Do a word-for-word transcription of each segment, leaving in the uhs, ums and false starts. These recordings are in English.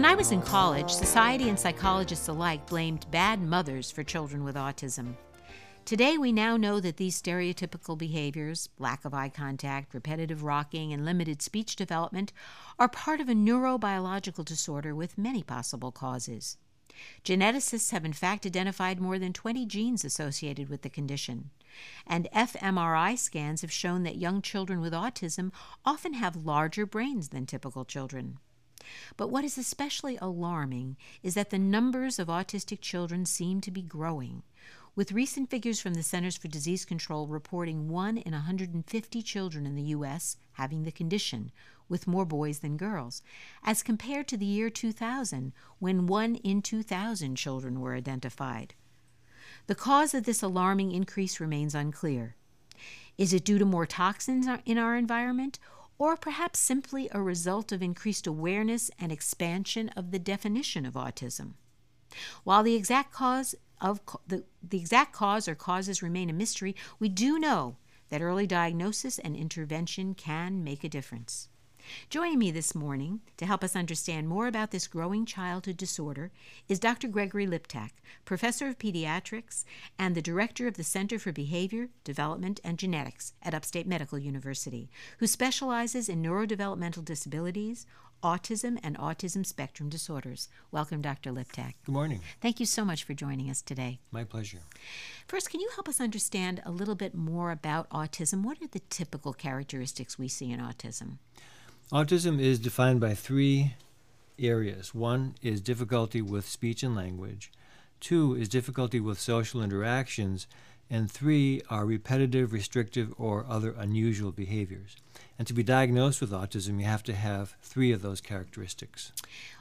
I was in college, society and psychologists alike blamed bad mothers for children with autism. Today, we now know that these stereotypical behaviors, lack of eye contact, repetitive rocking, and limited speech development, are part of a neurobiological disorder with many possible causes. Geneticists have in fact identified more than twenty genes associated with the condition, and fMRI scans have shown that young children with autism often have larger brains than typical children. But what is especially alarming is that the numbers of autistic children seem to be growing, with recent figures from the Centers for Disease Control reporting one in one hundred fifty children in the U S having the condition, with more boys than girls, as compared to the year two thousand, when one in two thousand children were identified. The cause of this alarming increase remains unclear. Is it due to more toxins in our environment, or perhaps simply a result of increased awareness and expansion of the definition of autism? While the exact cause of the, the exact cause or causes remain a mystery, we do know that early diagnosis and intervention can make a difference. Joining me this morning to help us understand more about this growing childhood disorder is Doctor Gregory Liptak, Professor of Pediatrics and the Director of the Center for Behavior, Development, and Genetics at Upstate Medical University, who specializes in neurodevelopmental disabilities, autism, and autism spectrum disorders. Welcome, Doctor Liptak. Good morning. Thank you so much for joining us today. My pleasure. First, can you help us understand a little bit more about autism? What are the typical characteristics we see in autism? Autism is defined by three areas. One is difficulty with speech and language. Two is difficulty with social interactions. And three are repetitive, restrictive, or other unusual behaviors. And to be diagnosed with autism, you have to have three of those characteristics.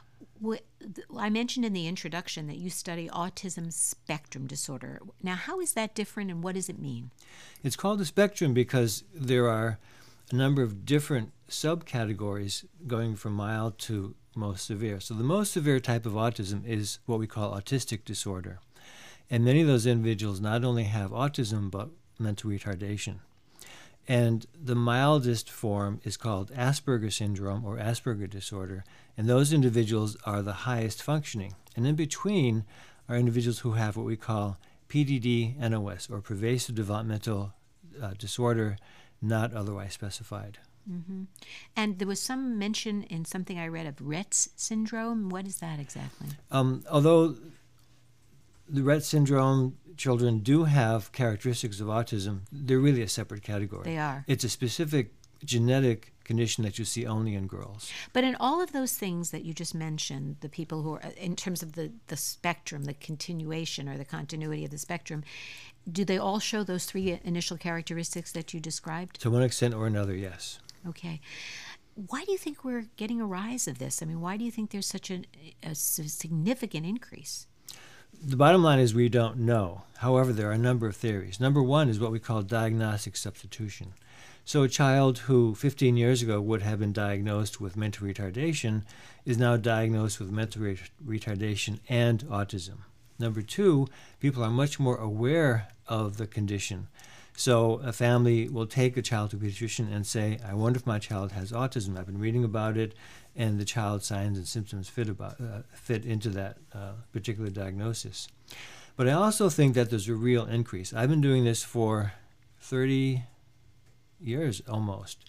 I mentioned in the introduction that you study autism spectrum disorder. Now, how is that different, and what does it mean? It's called a spectrum because there are a number of different subcategories going from mild to most severe. So the most severe type of autism is what we call autistic disorder. And many of those individuals not only have autism, but mental retardation. And the mildest form is called Asperger syndrome or Asperger disorder. And those individuals are the highest functioning. And in between are individuals who have what we call P D D N O S, or pervasive developmental uh, disorder, not otherwise specified. Mm-hmm. And there was some mention in something I read of Rett's syndrome. What is that exactly? Um, although the Rett syndrome children do have characteristics of autism, they're really a separate category. They are. It's a specific genetic condition that you see only in girls. But in all of those things that you just mentioned, the people who are, in terms of the, the spectrum, the continuation or the continuity of the spectrum, do they all show those three initial characteristics that you described? To one extent or another, yes. Okay. Why do you think we're getting a rise of this? I mean, why do you think there's such a, a significant increase? The bottom line is we don't know. However, there are a number of theories. Number one is what we call diagnostic substitution. So a child who fifteen years ago would have been diagnosed with mental retardation is now diagnosed with mental re- retardation and autism. Number two, people are much more aware of the condition. So a family will take a child to a pediatrician and say, I wonder if my child has autism. I've been reading about it, and the child's signs and symptoms fit about uh, fit into that uh, particular diagnosis. But I also think that there's a real increase. I've been doing this for thirty years almost,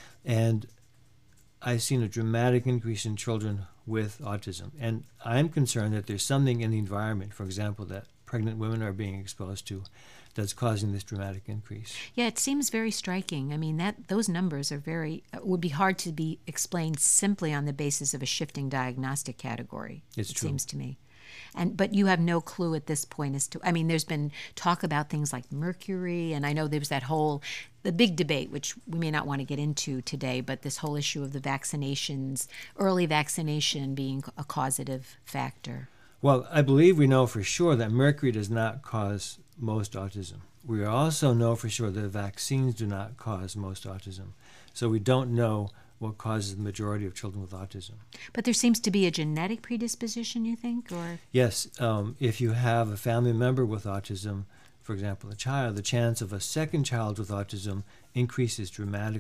and I've seen a dramatic increase in children with autism. And I'm concerned that there's something in the environment, for example, that pregnant women are being exposed to, that's causing this dramatic increase. Yeah, it seems very striking. I mean, that those numbers are very would be hard to be explained simply on the basis of a shifting diagnostic category. It's it true. Seems to me. And but you have no clue at this point as to. I mean, there's been talk about things like mercury, and I know there was that whole the big debate, which we may not want to get into today, but this whole issue of the vaccinations, early vaccination being a causative factor. Well, I believe we know for sure that mercury does not cause most autism. We also know for sure that vaccines do not cause most autism. So we don't know what causes the majority of children with autism. But there seems to be a genetic predisposition, you think? Or Yes. Um, if you have a family member with autism, for example, a child, the chance of a second child with autism increases dramatically.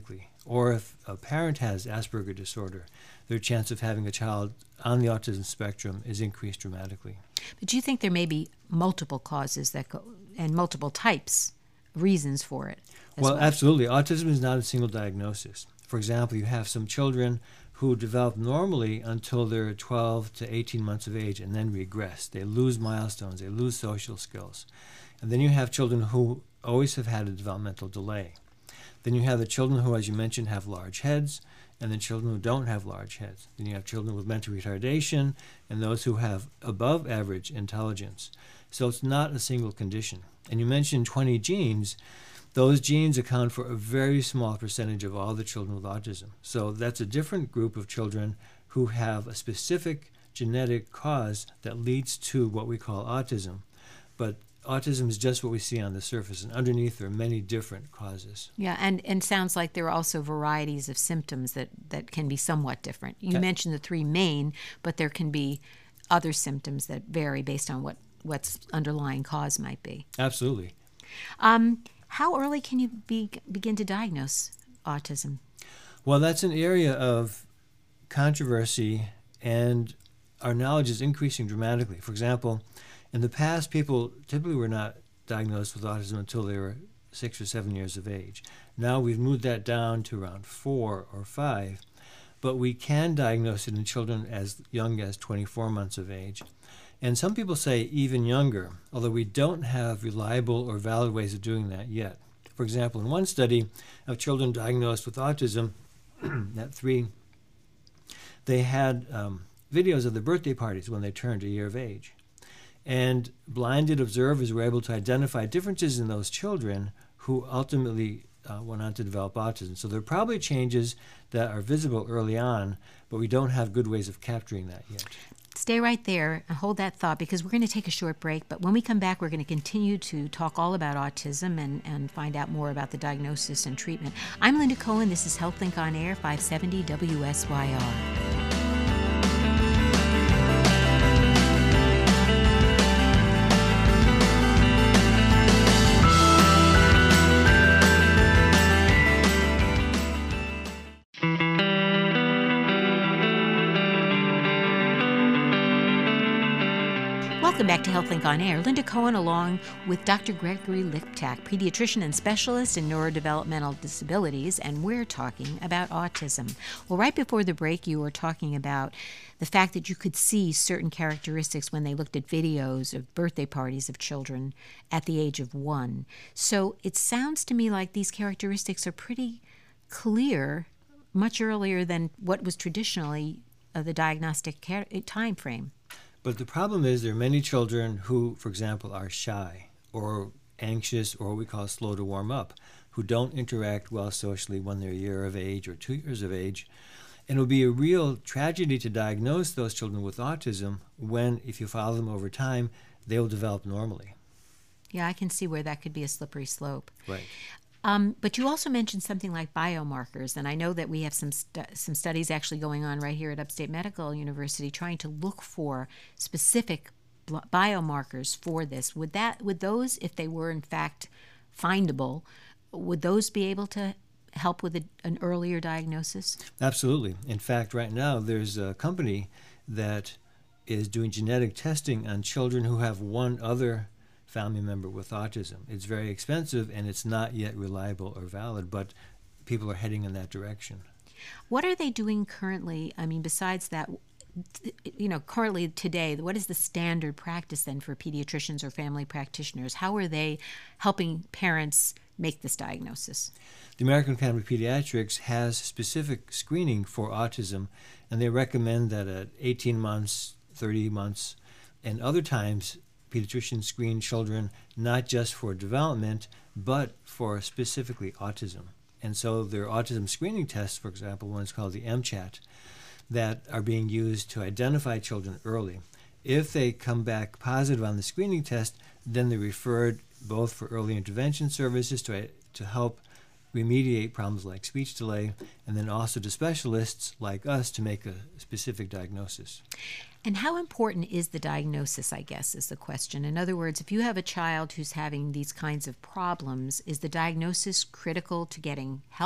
or if a parent has Asperger disorder, their chance of having a child on the autism spectrum is increased dramatically. But do you think there may be multiple causes that go, and multiple types, reasons for it? as Well, absolutely. Autism is not a single diagnosis. For example, you have some children who develop normally until they're twelve to eighteen months of age and then regress. They lose milestones, they lose social skills. And then you have children who always have had a developmental delay. Then you have the children who, as you mentioned, have large heads, and then children who don't have large heads. Then you have children with mental retardation and those who have above average intelligence. So it's not a single condition. And you mentioned twenty genes. Those genes account for a very small percentage of all the children with autism. So that's a different group of children who have a specific genetic cause that leads to what we call autism. But autism is just what we see on the surface, and underneath there are many different causes. Yeah, and, and sounds like there are also varieties of symptoms that, that can be somewhat different. You Okay. mentioned the three main, but there can be other symptoms that vary based on what what's underlying cause might be. Absolutely. Um, how early can you be, begin to diagnose autism? Well, that's an area of controversy, and our knowledge is increasing dramatically. For example, in the past, people typically were not diagnosed with autism until they were six or seven years of age. Now we've moved that down to around four or five, but we can diagnose it in children as young as twenty-four months of age. And some people say even younger, although we don't have reliable or valid ways of doing that yet. For example, in one study of children diagnosed with autism at three, they had um, videos of their birthday parties when they turned a year of age. And blinded observers were able to identify differences in those children who ultimately uh, went on to develop autism. So there are probably changes that are visible early on, but we don't have good ways of capturing that yet. Stay right there and hold that thought, because we're going to take a short break. But when we come back, we're going to continue to talk all about autism and, and find out more about the diagnosis and treatment. I'm Linda Cohen. This is HealthLink on Air, five seventy W S Y R. Welcome back to HealthLink on Air. Linda Cohen along with Doctor Gregory Liptak, pediatrician and specialist in neurodevelopmental disabilities, and we're talking about autism. Well, right before the break, you were talking about the fact that you could see certain characteristics when they looked at videos of birthday parties of children at the age of one. So it sounds to me like these characteristics are pretty clear much earlier than what was traditionally uh, the diagnostic care- time frame. But the problem is there are many children who, for example, are shy or anxious or what we call slow to warm up, who don't interact well socially when they're a year of age or two years of age. And it would be a real tragedy to diagnose those children with autism when, if you follow them over time, they will develop normally. Yeah, I can see where that could be a slippery slope. Right. Um, but you also mentioned something like biomarkers, and I know that we have some stu- some studies actually going on right here at Upstate Medical University trying to look for specific bl- biomarkers for this. Would that would those, if they were in fact findable, would those be able to help with a, an earlier diagnosis? Absolutely. In fact, right now there's a company that is doing genetic testing on children who have one other family member with autism. It's very expensive and it's not yet reliable or valid, but people are heading in that direction. What are they doing currently? I mean, besides that, you know, currently today, what is the standard practice then for pediatricians or family practitioners? How are they helping parents make this diagnosis? The American Academy of Pediatrics has specific screening for autism, and they recommend that at eighteen months, thirty months, and other times, pediatricians screen children not just for development, but for specifically autism. And so there are autism screening tests, for example, one is called the M CHAT, that are being used to identify children early. If they come back positive on the screening test, then they're referred both for early intervention services to, to help remediate problems like speech delay, and then also to specialists like us to make a specific diagnosis. And how important is the diagnosis, I guess, is the question. In other words, if you have a child who's having these kinds of problems, is the diagnosis critical to getting help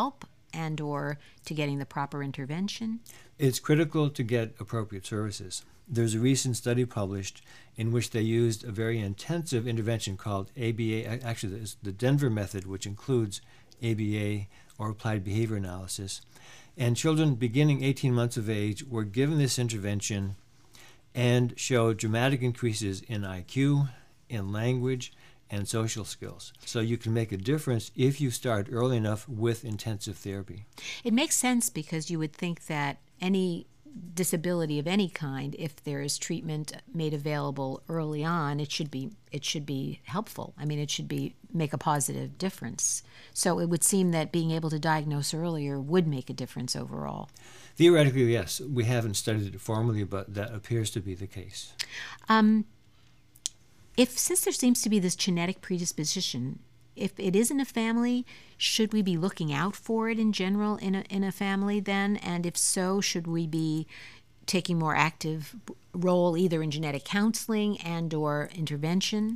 and or to getting the proper intervention? It's critical to get appropriate services. There's a recent study published in which they used a very intensive intervention called A B A, actually it's the Denver method, which includes A B A, or applied behavior analysis. And children beginning eighteen months of age were given this intervention and showed dramatic increases in I Q, in language, and social skills. So you can make a difference if you start early enough with intensive therapy. It makes sense because you would think that any disability of any kind, if there is treatment made available early on, it should be it should be helpful. I mean, it should be make a positive difference. So it would seem that being able to diagnose earlier would make a difference overall. Theoretically, yes. We haven't studied it formally, but that appears to be the case. Um, if since there seems to be this genetic predisposition, if it is in a family, should we be looking out for it in general in a, in a family then? And if so, should we be taking more active role either in genetic counseling and or intervention?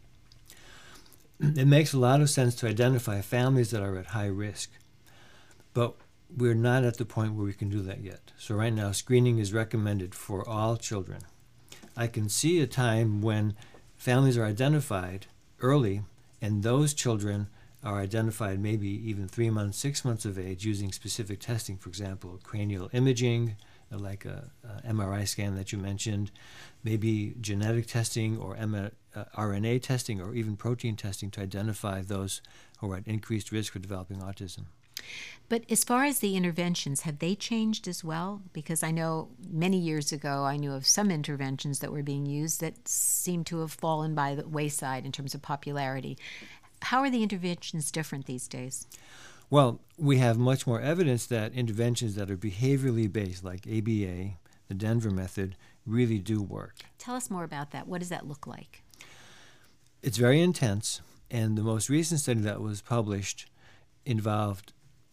It makes a lot of sense to identify families that are at high risk, but we're not at the point where we can do that yet. So right now, screening is recommended for all children. I can see a time when families are identified early, and those children are identified maybe even three months, six months of age using specific testing, for example, cranial imaging, like a, a M R I scan that you mentioned, maybe genetic testing or M- uh, R N A testing or even protein testing to identify those who are at increased risk for developing autism. But as far as the interventions, have they changed as well? Because I know many years ago I knew of some interventions that were being used that seem to have fallen by the wayside in terms of popularity. How are the interventions different these days? Well, we have much more evidence that interventions that are behaviorally based, like A B A, the Denver method, really do work. Tell us more about that. What does that look like? It's very intense, and the most recent study that was published involved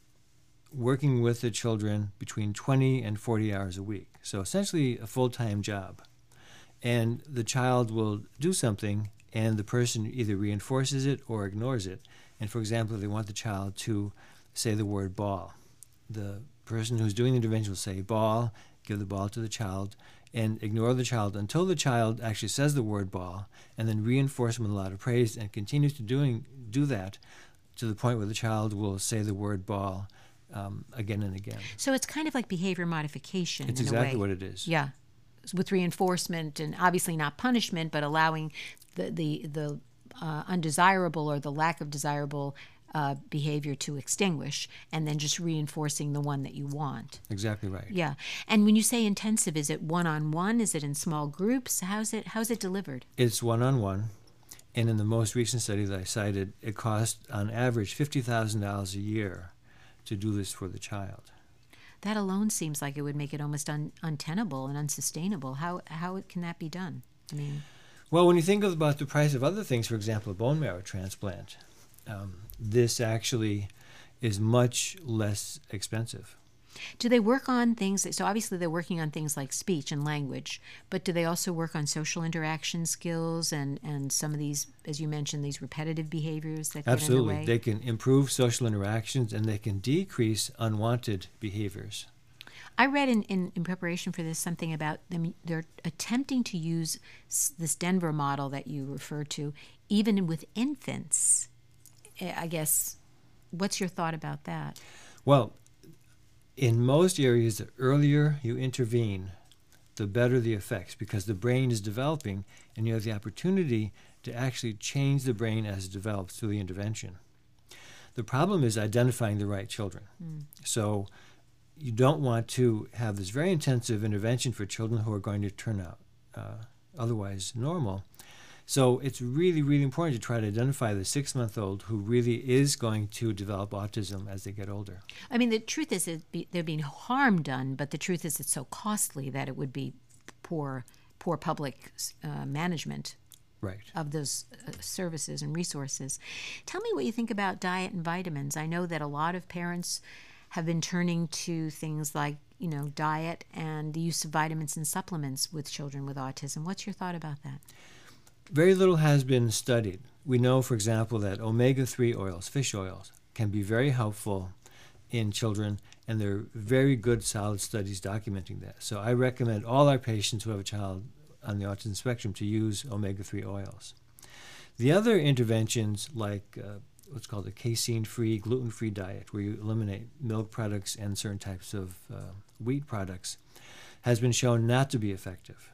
working with the children between twenty and forty hours a week. So essentially a full-time job. And the child will do something, and the person either reinforces it or ignores it. And for example, if they want the child to say the word ball, the person who's doing the intervention will say ball, give the ball to the child, and ignore the child until the child actually says the word ball, and then reinforce them with a lot of praise and continues to doing do that to the point where the child will say the word ball um, again and again. So it's kind of like behavior modification. It's in exactly a way. what it is. Yeah, with reinforcement and obviously not punishment, but allowing the the the uh, undesirable or the lack of desirable uh, behavior to extinguish, and then just reinforcing the one that you want. Exactly right. Yeah, and when you say intensive, is it one-on-one? Is it in small groups? How's it how's it delivered? It's one-on-one, and in the most recent study that I cited, it cost on average fifty thousand dollars a year to do this for the child. That alone seems like it would make it almost un- untenable and unsustainable. How how can that be done? I mean, well, when you think about the price of other things, for example, a bone marrow transplant, um, this actually is much less expensive. do they work on things? So obviously they're working on things like speech and language, but do they also work on social interaction skills and, and some of these, as you mentioned, these repetitive behaviors that get Absolutely. in the way? They can improve social interactions, and they can decrease unwanted behaviors. I read in, in, in preparation for this something about them. They're attempting to use s- this Denver model that you refer to, even with infants. I guess, what's your thought about that? Well, in most areas, the earlier you intervene, the better the effects, because the brain is developing, and you have the opportunity to actually change the brain as it develops through the intervention. The problem is identifying the right children. Mm. So you don't want to have this very intensive intervention for children who are going to turn out uh, otherwise normal. So it's really, really important to try to identify the six-month-old who really is going to develop autism as they get older. I mean, the truth is it be, there being harm done, but the truth is it's so costly that it would be poor, poor public uh, management right. of those uh, services and resources. Tell me what you think about diet and vitamins. I know that a lot of parents have been turning to things like, you know, diet and the use of vitamins and supplements with children with autism. What's your thought about that? Very little has been studied. We know, for example, that omega three oils, fish oils, can be very helpful in children, and there are very good, solid studies documenting that. So I recommend all our patients who have a child on the autism spectrum to use omega three oils. The other interventions, like uh, what's called a casein-free, gluten-free diet, where you eliminate milk products and certain types of uh, wheat products, has been shown not to be effective.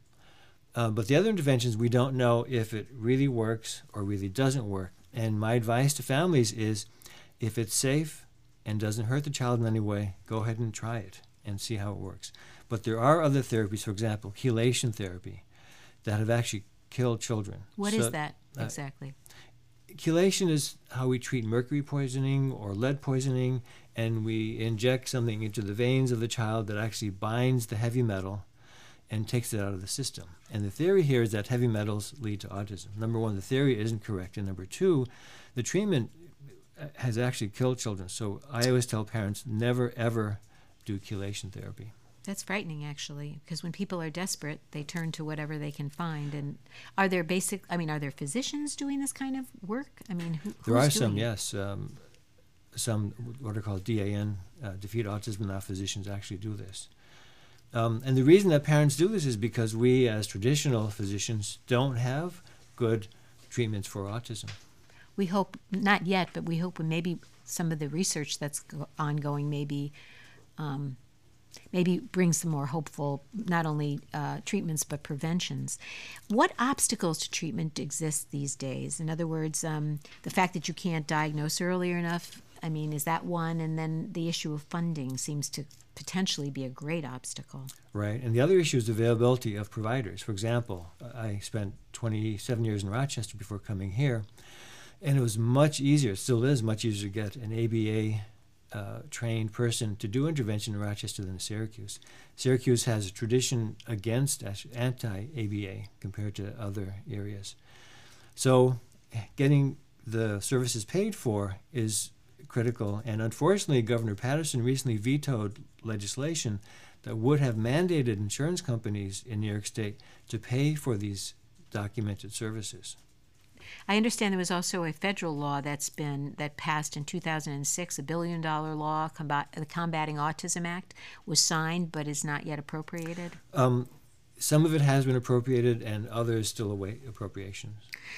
Uh, but the other interventions, we don't know if it really works or really doesn't work. And my advice to families is, if it's safe and doesn't hurt the child in any way, go ahead and try it and see how it works. But there are other therapies, for example, chelation therapy, that have actually killed children. What so, is that exactly? Uh, chelation is how we treat mercury poisoning or lead poisoning, and we inject something into the veins of the child that actually binds the heavy metal and takes it out of the system. And the theory here is that heavy metals lead to autism. Number one, the theory isn't correct. And number two, the treatment has actually killed children. So I always tell parents, never, ever do chelation therapy. That's frightening, actually, because when people are desperate, they turn to whatever they can find. And are there basic, I mean, are there physicians doing this kind of work? I mean, who, who's There are doing some, it? yes. Um, some, what are called D A N, uh, Defeat Autism Now physicians actually do this. Um, and the reason that parents do this is because we, as traditional physicians, don't have good treatments for autism. We hope, not yet, but we hope maybe some of the research that's go- ongoing maybe um, maybe brings some more hopeful, not only uh, treatments, but preventions. What obstacles to treatment exist these days? In other words, um, the fact that you can't diagnose earlier enough, I mean, is that one? And then the issue of funding seems to potentially be a great obstacle. Right. And the other issue is availability of providers. For example, I spent twenty-seven years in Rochester before coming here, and it was much easier, it still is much easier to get an A B A uh, trained person to do intervention in Rochester than in Syracuse. Syracuse has a tradition against anti-A B A compared to other areas. So getting the services paid for is critical, and unfortunately Governor Patterson recently vetoed legislation that would have mandated insurance companies in New York State to pay for these documented services. I understand there was also a federal law that's been that passed in two thousand six, a billion dollar law, combat, the Combating Autism Act, was signed but is not yet appropriated. Um, some of it has been appropriated, and others still await appropriations.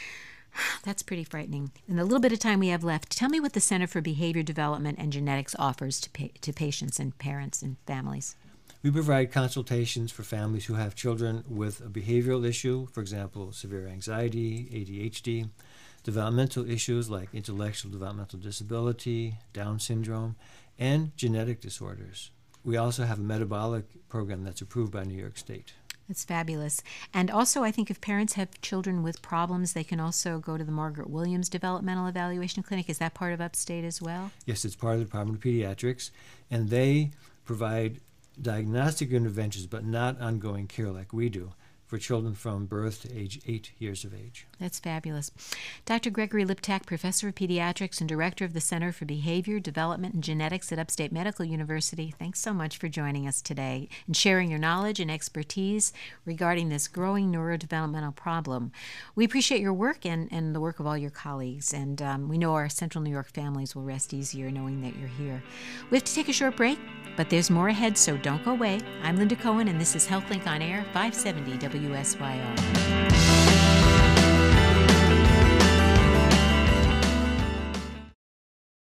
That's pretty frightening. In the little bit of time we have left, tell me what the Center for Behavior Development and Genetics offers to pa- to patients and parents and families. We provide consultations for families who have children with a behavioral issue, for example, severe anxiety, A D H D, developmental issues like intellectual developmental disability, Down syndrome, and genetic disorders. We also have a metabolic program that's approved by New York State. That's fabulous. And also, I think if parents have children with problems, they can also go to the Margaret Williams Developmental Evaluation Clinic. Is that part of Upstate as well? Yes, it's part of the Department of Pediatrics, and they provide diagnostic interventions, but not ongoing care like we do, for children from birth to age eight years of age. That's fabulous. Doctor Gregory Liptak, Professor of Pediatrics and Director of the Center for Behavior, Development, and Genetics at Upstate Medical University, thanks so much for joining us today and sharing your knowledge and expertise regarding this growing neurodevelopmental problem. We appreciate your work and, and the work of all your colleagues, and um, we know our Central New York families will rest easier knowing that you're here. We have to take a short break, but there's more ahead, so don't go away. I'm Linda Cohen, and this is HealthLink on Air, five seventy W S Y R.